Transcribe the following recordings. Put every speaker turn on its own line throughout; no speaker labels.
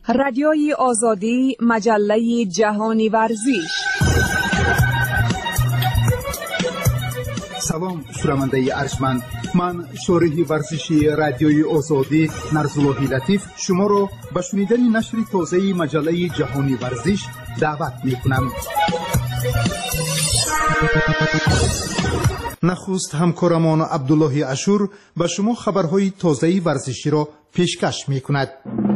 رادیوی آزادی، مجله جهانی ورزش.
سلام شنونده ارجمند، من شارح ورزشی رادیوی آزادی نرزاللهی لطیف شما را به شنیدن نشر تازه مجله جهانی ورزش دعوت می‌کنم. نخست همکارمان عبدالله اشور به شما خبرهای تازه ورزشی را پیشکش می‌کند.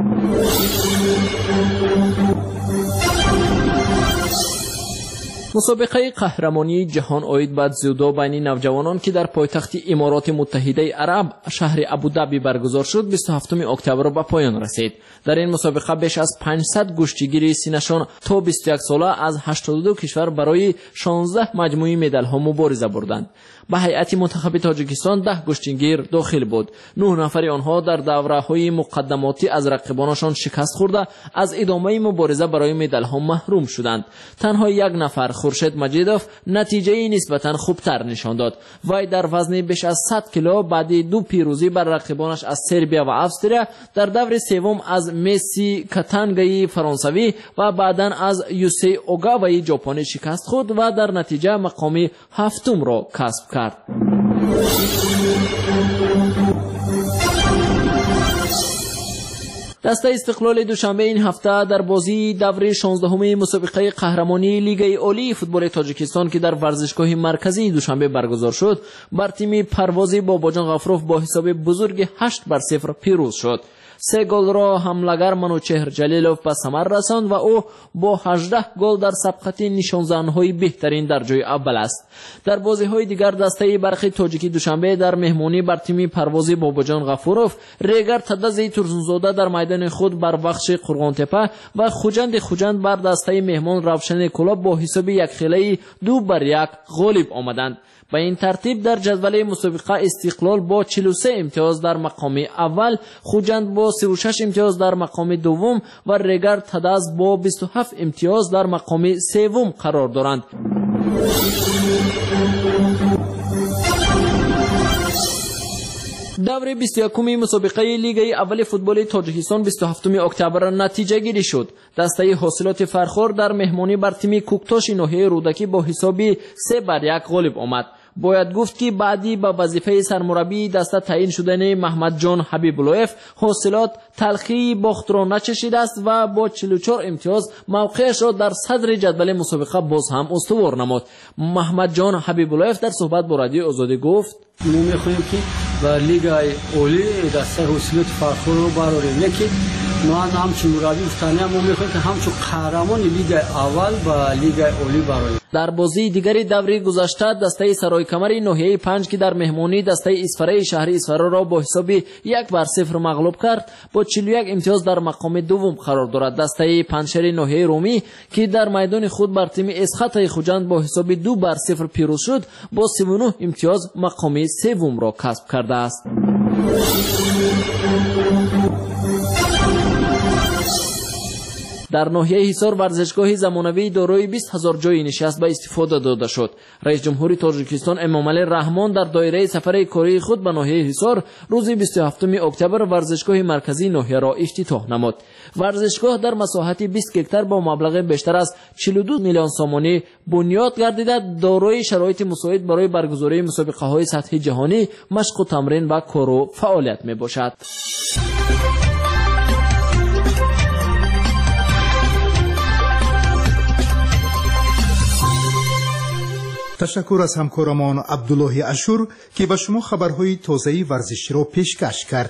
مسابقه قهرمانی جهان عاید به زودو بین نوجوانان که در پایتخت امارات متحده عرب شهر ابودابی برگزار شد 27 اکتبر به پایان رسید. در این مسابقه بیش از 500 گشتیگیر سینشان تا 21 ساله از 82 کشور برای 16 مجموعه مدال ها مبارزه بردند. به هیئت منتخب تاجیکستان 10 گشتیگیر داخل بود. 9 نفر آنها در دوره های مقدماتی از رقیبانشان شکست خورده از ادامه مبارزه برای مدال ها محروم شدند. تنها یک نفر خورشید مجیدوف نتیجه نسبتا خوبتر نشان داد. وی در وزن بیش از 100 کیلو بعد 2 پیروزی بر رقیبانش از سربیا و افسریا در دور سوم از مسی کاتانگای فرانسوی و بعداً از یوسی اوگاوای ژاپنی شکست خورد و در نتیجه مقام هفتم را کسب کرد. دسته استقلال دوشنبه این هفته در بازی دور 16 مسابقه قهرمانی لیگ عالی فوتبال تاجیکستان که در ورزشگاه مرکزی دوشنبه برگزار شد بر تیم پروازی باباجان غفروف با حساب بزرگ 8-0 پیروز شد. 3 گل را حملگر منوچهر جلیلوف به ثمر رساند و او با 18 گل در سبقت نشانزن‌های بهترین در جای اول است. در بازی‌های دیگر دسته برخی تاجیکی دوشنبه در مهمانی بر تیم پروازی باباجان غفوروف ریگر تدازی تورزونزاده در میدان خود بر بخش قرغانتپه و خوجند بر دسته مهمان روشن کلاب با حساب 1-1 غالب آمدند. به این ترتیب در جدول مسابقه استقلال با 43 امتیاز در مقام اول، خوجند با 36 امتیاز در مقام دوم و ریگر تداز با 27 امتیاز در مقام سوم قرار دارند. دور 21 مسابقه لیگ اول فوتبال تاجیکستان 27 اکتبر نتیجه گیری شد. دسته حاصلات فرخور در مهمانی بر تیم کوکتاش ناحیه رودکی با حساب 3-1 غالب آمد. باید گفت که بعدی به وظیفه سرمربی دسته تعیین شدن محمد جان حبیب اللهیف حاصلات تلخی باخت را نچشیده است و با 44 امتیاز موقعش را در صدر جدول مسابقه باز هم استوار نمود. محمد جان حبیب اللهیف در صحبت با رادیو آزادی گفت:
ما می‌خواهیم که در لیگ عالی دسته حاصلات فرخور رو براریم، لیکن ما همچون مربی گفتنی ما می‌خواهیم که همچون قهرمان لیگ اول و لیگ عالی براریم.
در بازی دیگری دوره گذشته دسته سرای کمر ناحیه 5 که در مهمانی دسته اسفره شهر اسفره را با حساب 1-0 مغلوب کرد با 41 امتیاز در مقام دوم قرار دارد. دسته پنجشیر ناحیه رومی که در میدان خود بر تیم اسخط خوجند با حساب 2-0 پیروز شد با 39 امتیاز مقام سوم را کسب کرده است. در ناحیه حصار ورزشگاه زمانوی دارای 20,000 جای نشست به استفاده داده شد. رئیس جمهور تاجیکستان امامعلی رحمان در دایره سفر کاری خود به ناحیه حصار روز 27 اکتبر ورزشگاه مرکزی ناحیه را افتتاح نمود. ورزشگاه در مساحت 20 هکتار با مبلغ بیشتر از 42 میلیون سومانی بنیاد گردیده دارای شرایط مساعد برای برگزاری مسابقه‌های سطح جهانی، مشق و تمرین و کار و فعالیت میباشد.
تشکر از همکارمان عبدالله اشور که به شما خبرهای تازه ورزشی را پیشکش کرد.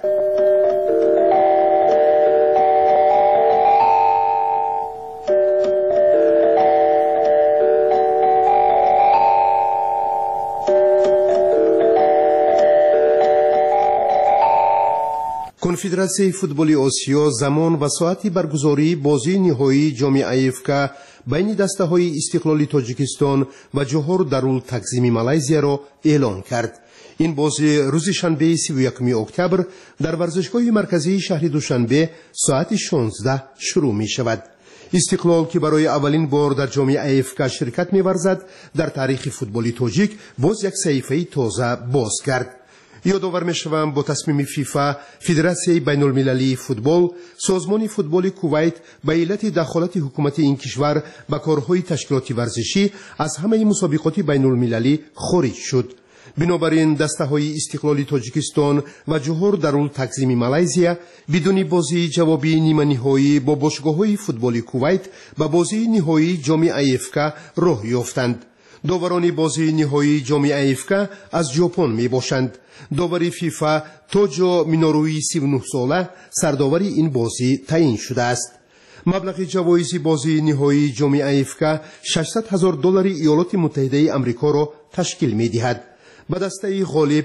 کنفدراسیون فوتبال آسیا زمان و ساعت برگزاری بازی نهایی جام افریقا بین دسته‌های استقلال تاجیکستان و جوهر دارال تقسیم مالزیا را اعلان کرد. این بازی روز شنبه 31 اکتبر در ورزشگاه مرکزی شهر دوشنبه ساعت 16 شروع می شود. استقلال که برای اولین بار در جام افریقا شرکت می ورزد در تاریخ فوتبال تاجیک باز یک صحیفه تازه باز کرد. یادآور می‌شوم با تصمیم فیفا فدراسیون بین‌المللی فوتبال سازمان فوتبال کویت به علت دخالت حکومت این کشور به کارهای تشکیلاتی ورزشی از همه مسابقات بین‌المللی خارج شد. بنابراین دسته‌های استقلالی تاجیکستان و جوهر دارالتقسیم مالزیا بدون بازی جوابی نیمه نهایی با باشگاه‌های فوتبال کویت به بازی نهایی جام افک راه یافتند. داوران بازی نهایی جام افک از ژاپن میباشند. داور فیفا توجو مینوروی 39 ساله سرداور این بازی تعیین شده است. مبلغ جوایز بازی نهایی جام افک $600,000 ایالات متحده آمریکا را تشکیل می‌دهد. به دسته غالب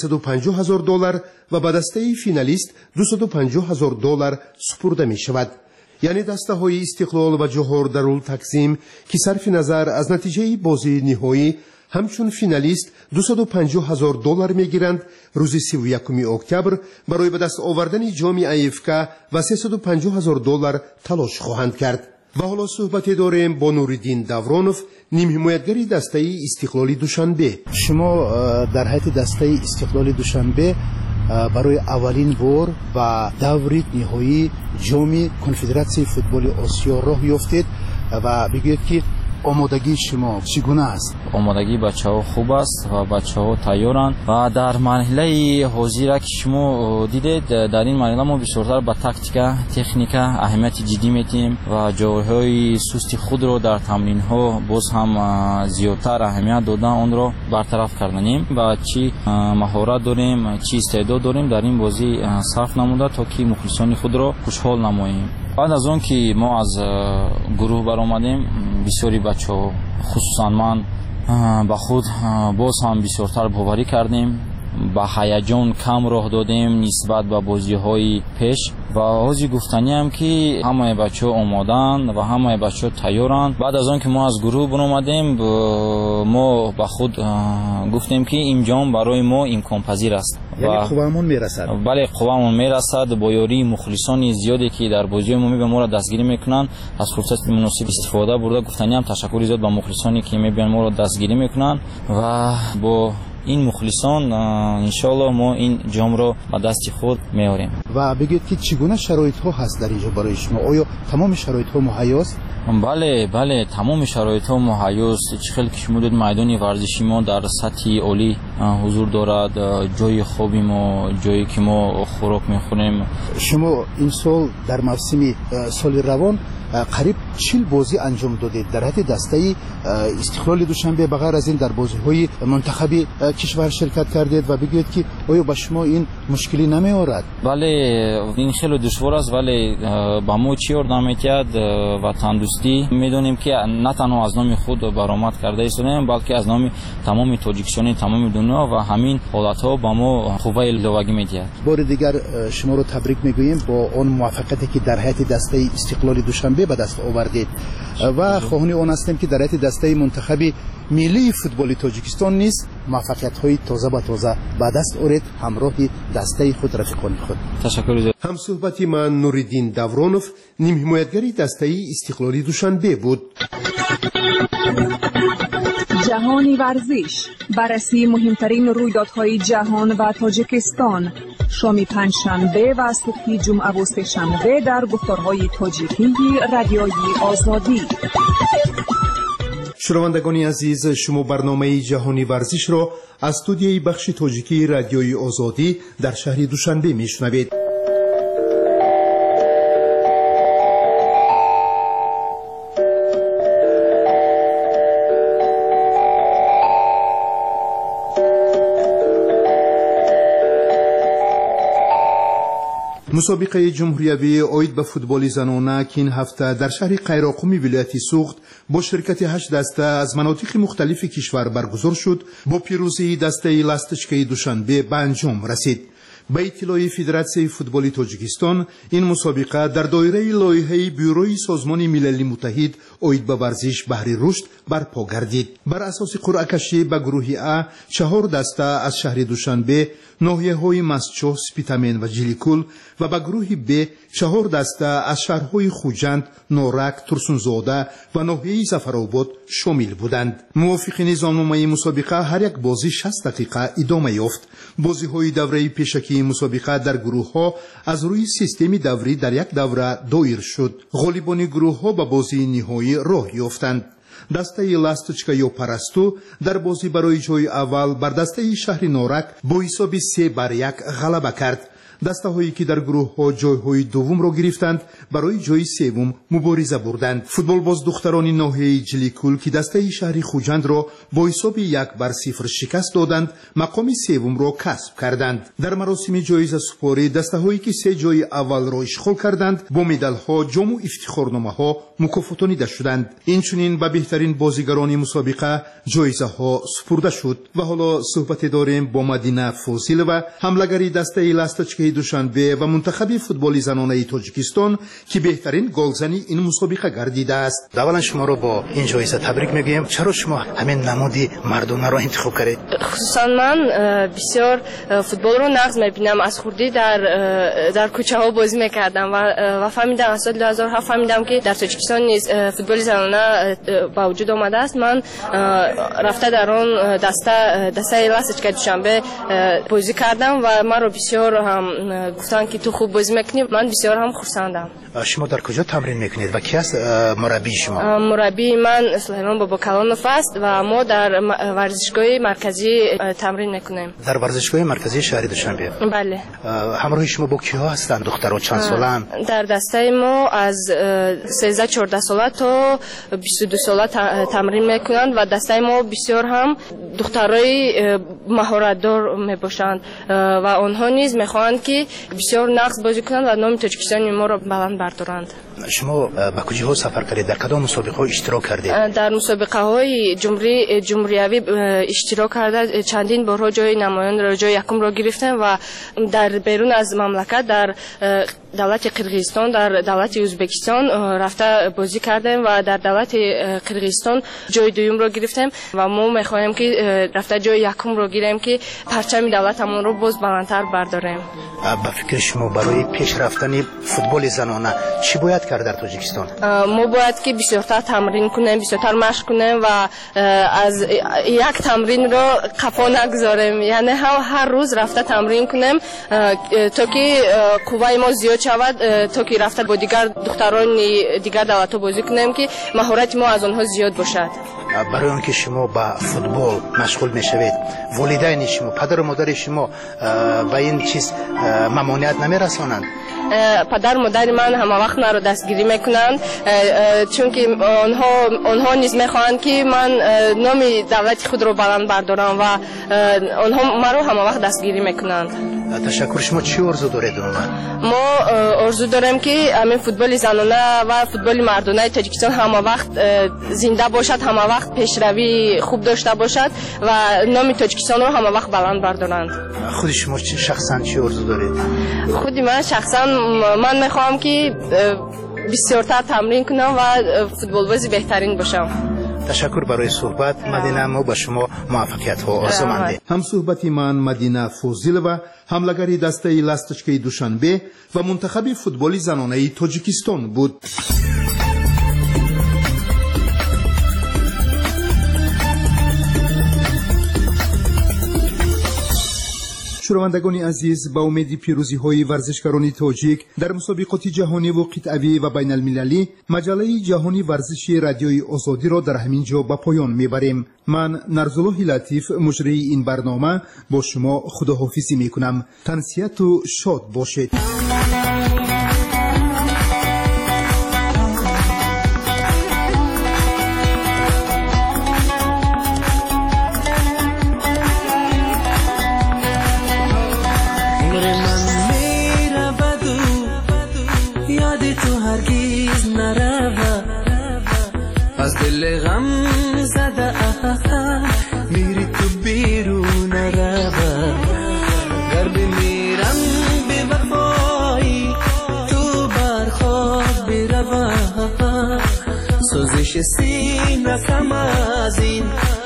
$350,000 و به دسته فینالیست $250,000 سپرده می شود. یعنی دسته های استقلال و جوهر دارالتقسیم که صرف نظر از نتیجه بازی نهایی همچون فینالیست $250,000 می گیرند، روز 31 اکتبر برای به دست آوردن جام افک و $350,000 تلاش خواهند کرد. و حالا صحبت داریم با نوریدین دورانوف، نیم حمایتگری دسته استقلالی دوشنبه.
شما در حیط دسته استقلالی دوشنبه برای اولین بار و دور نهایی جام کنفدراسیون فوتبال آسیا راه یافتید و بگویید که آمادگی شما چگونه است؟
آمادگی بچه‌ها خوب است و بچه‌ها تیارند و در مرحله حاضر که شما دیدید در این مرحله ما بسیارتر به تاکتیک، تکنیک اهمیت جدی میدیم و جاهای سست خود رو در تمرین‌ها باز هم زیادتر اهمیت دادن آن را برطرف کردیم و چی مهارت داریم، چی استعداد داریم در این بازی صرف نموده تا که مخلصان خود را خوشحال نماییم. بعد از اون که ما از گروه برآمدیم بسیاری بچه‌ها خصوصا من به خود باز هم بسیارتر باوری کردیم، با هیجان کم راه دادیم نسبت به بازی‌های پیش و حاضر گفتنی هم که همه بچه‌ها آمادن و همه بچه‌ها تیارن. بعد از آن که ما از گروه برآمدیم ما به خود گفتیم که این جام برای ما امکان پذیر است.
یعنی قوامون میرسد.
بله قوامون میرسد با یاری مخلصان زیادی که در بازی ما ما را دستگیری میکنن. از فرصت مناسب استفاده برده گفتنی هم تشکر زیاد به مخلصانی که میبینن ما را دستگیری میکنن و با این مخلصان انشالله ما این جام را به دست خود میاریم.
و بگید که چگونه شرایط ها هست در اینجا برای شما؟ آیا تمام شرایط ها مهیاست؟
بله تمام شرایط ها مهیاست. چخیل که شما دید میدان ورزشی ما در سطح عالی حضور دارد، جای خوبی ما، جایی که ما خوراک میخوریم.
شما این سال در موسم سال روان قریب 40 بازی انجام دادید در حد دسته استقلال دوشنبه. بغیر از این در بازی‌های منتخبی کشور شرکت کردید و بگید که آیا به شما این مشکلی نمی‌آورد؟
بله این خیلی دشوار است ولی با ما چی یاردم می‌کرد و تندرستی می‌دونیم که نه تنها از نام خود برآمد کرده ایستیم بلکه از نام تمام تاجیکستان، تمام دنیا و همین حالت‌ها با ما خوبه الواگی می‌دهد.
بار دیگر شما رو تبریک می‌گوییم با اون موفقیتی که در حد دسته استقلال دوشنبه به دست آوردید و خواهان آن هستیم که در حد دسته منتخبی ملی فوتبال تاجیکستان نیز موفقیت‌های تازه به تازه به دست آورید همراه دسته خود رفیقان خود.
تشکر.
هم صحبتی من نوریدین دورانوف، نیم حمایتگری دسته استقلالی دوشنبه بود.
جهانی ورزش، بررسی مهمترین رویدادهای جهان و تاجیکستان، شام پنجشنبه و صبح جمعه و سه‌شنبه در گفتارهای تاجیکی رادیوی آزادی.
شنوندگان عزیز، شما برنامه جهانی ورزش را از استودیوی بخش تاجیکی رادیوی آزادی در شهر دوشنبه میشنوید. مسابقه جمهوریوی اید به فوتبال زنانه که این هفته در شهر قیراقمی ولایت سوخت با شرکت 8 دسته از مناطق مختلف کشور برگزار شد، با پیروزی دسته لستچکه دوشنبه به انجام رسید. به اطلاع فدراسیون فوتبال تاجیکستان این مسابقه در دایره لایحه بیوروی سازمان ملل متحد اید به ورزش بهر رشد برپا گردید. بر اساس قرعه کشی به گروه ا 4 دسته از شهر دوشنبه، ناحیه‌های مسچو، سپیتامن و جلیکول و به گروه ب 4 دسته از شهرهای خوجند، نورک، ترسونزاده و ناحیه زفرآباد شامل بودند. موافق نظامنامه مسابقه هر یک بازی 60 دقیقه ادامه یافت. بازی‌های دوره پیشکی مسابقه در گروه‌ها از روی سیستم دوری در یک دوره دایر شد. غالبان گروه‌ها به بازی نهایی راه یافتند. دسته لاستچکا یا پرستو در بازی برای جای اول بر دسته شهر نورک با حساب 3-1 غلبه کرد. دسته هایی که در گروه ها جای های دوم را گرفتند برای جای سوم مبارزه بردند. فوتبال باز دختران ناحیه جلیکول که دسته شهر خوجند را با حساب 1-0 شکست دادند مقام سوم را کسب کردند. در مراسم جایزه سپاری دسته هایی که 3 جای اول را اشغال کردند با مدال ها، جام و افتخارنامه ها مکافاتانیده شدند. اینچنین به بهترین بازیگران مسابقه جایزه ها سپرده شد. و حالا صحبت داریم با مدینه فوزیلова، حمله‌گری دسته لاستچکای دوشنبه و منتخب فوتبال زنانه تاجیکستان که بهترین گلزنی این مسابقه گردیده است.
اولا شما رو با این جایزه تبریک میگیم. چرا شما همین نمودی مردانه رو انتخاب کردید؟
خصوصا من بسیار فوتبال رو نقض میبینم. از خوردی در کوچه ها بازی میکردم و فهمیدم از سال 2007 فهمیدم که در تاجیکستان نیز فوتبال زنانه با وجود آمده است. من رفته در اون دسته لاستچکای دوشنبه بازی کردم و من رو بسیار هم گفتن که تو خوب بازی میکنی. من بسیار هم خرسندم.
شما در کجا تمرین میکنید و کی است مربی شما؟
مربی من سلیمان بابا کلانوف است و ما در ورزشگاه مرکزی تمرین میکنیم.
در ورزشگاه مرکزی شهر دوشنبه؟
بله.
همراه شما با کیها هستند؟ دخترها چند سالن؟
در دسته ما از 13-14 ساله تا 22 ساله تمرین میکنند و دسته ما بسیار هم دخترای مهارت دار میباشند و آنها نیز میخواهند که بسیار نقص بازی کنند و نام تاجیکستان ما را بلند بردارند.
شما به کجاها سفر کردید؟ در کدام مسابقه ها اشتراک کردید؟ در
مسابقه های جمهوری اشتراک کرده. چندین بارها جای نمایان را جای یکم را گرفتم و در بیرون از مملکت در دولت قرقیزستان، در دولت ازبکستان رفته بازی کردیم و در دولت قرقیزستان جای دوم را گرفتیم و ما میخواهیم که رفته جای یکم را گیریم که پرچم دولتمون رو باز بلندتر برداریم.
با فکر شما برای پیش رفتن فوتبال زنانه چی باید کرد در تاجیکستان؟
ما باید که بسیارتر تمرین کنیم، بسیارتر مشق کنیم و از یک تمرین را قفا نگذاریم. یعنی هر روز رفته تمرین کنیم تا که قوه ما زیاد شود، تا که رفته با دیگر دختران دیگر دولت‌ها بازی کنیم که مهارت ما از آنها زیاد باشد.
برای آنکه شما با فوتبال مشغول میشوید والدین شما، پدر و مادر شما به این چیز ممانعت نمیرسانند؟
پدر و مادر من همه وقت مرا دستگیری میکنند چون که آنها نیز میخواهند که من نام دولت خود را بلند بردارم و آنها مرا همه وقت دستگیری میکنند.
تشکر. شما چی آرزو دارید؟
ما آرزو داریم که همین فوتبال زنانه و فوتبال مردانه تاجیکستان همه وقت زنده باشد، همه وقت پیشروی خوب داشته باشد و نام تاجیکستان را همه وقت بلند بردارند.
خود شما شخصا چی آرزو دارید؟
خودی من شخصا من میخوام که بسیارتر تمرین کنم و فوتبال بازی بهترین باشم.
تشکر برای صحبت مدینه. ما با شما موفقیت ها آرزو مندیم.
هم صحبت من مدینه فوزیلова، حمله‌گری دسته لاستچکای دوشنبه و منتخب فوتبال زنانه تاجیکستان بود. شنوندگان عزیز، با امید پیروزی های ورزشکاران تاجیک در مسابقات جهانی و قطعی و بین المللی، مجله جهانی ورزشی رادیوی آزادی را در همین جا به پایان میبریم. من نرزالله لطیف مجری این برنامه با شما خداحافظی میکنم. تنسیت و شاد باشید.
از دل غم زده میری تو بیرون روا، گر بمیرم به وفایی تو برخواب بروا، سوزش سینه کم از این